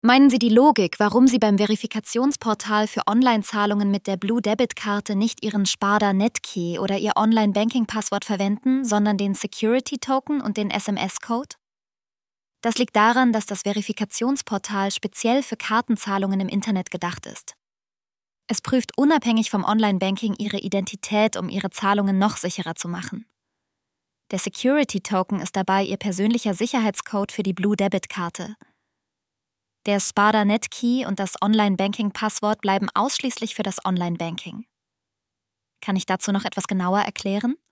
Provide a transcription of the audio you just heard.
Meinen Sie die Logik, warum Sie beim Verifikationsportal für Online-Zahlungen mit der Blue Debit-Karte nicht Ihren Sparda Netkey oder Ihr Online-Banking-Passwort verwenden, sondern den Security-Token und den SMS-Code? Das liegt daran, dass das Verifikationsportal speziell für Kartenzahlungen im Internet gedacht ist. Es prüft unabhängig vom Online-Banking Ihre Identität, um Ihre Zahlungen noch sicherer zu machen. Der Security-Token ist dabei Ihr persönlicher Sicherheitscode für die Blue Debit-Karte. Der Sparda Netkey und das Online-Banking-Passwort bleiben ausschließlich für das Online-Banking. Kann ich dazu noch etwas genauer erklären?